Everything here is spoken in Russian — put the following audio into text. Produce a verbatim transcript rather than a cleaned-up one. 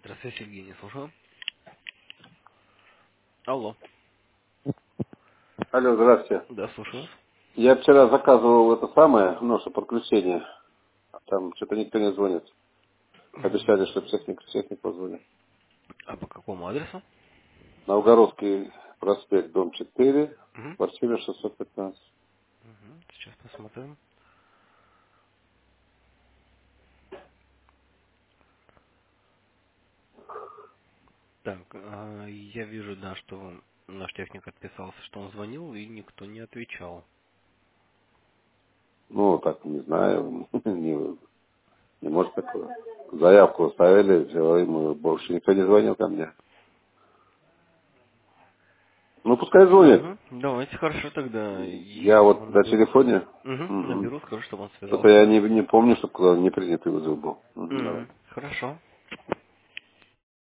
Здравствуйте, Евгений, слушаю. Алло. Алло, здравствуйте. Да, слушаю вас. Я вчера заказывал это самое, наше подключение. Там что-то никто не звонит. Обещали, что техник, техник позвонит. А по какому адресу? Новгородский проспект, дом четыре, Угу. квартира шестьсот пятнадцать. Угу. Сейчас посмотрим. Так, а, я вижу, да, что наш техник отписался, что он звонил, и никто не отвечал. Ну, так, не знаю, не, не может такое. Заявку оставили, все, ему больше никто не звонил ко мне. Ну, пускай звонит. Угу. Давайте, хорошо, тогда я Я его вот на наберу. телефоне, Угу. угу. Наберу, скажу, чтобы он Что-то связался с я вами. не, не помню, чтобы куда не принятый вызов был. Мгм, давай. Угу. Хорошо.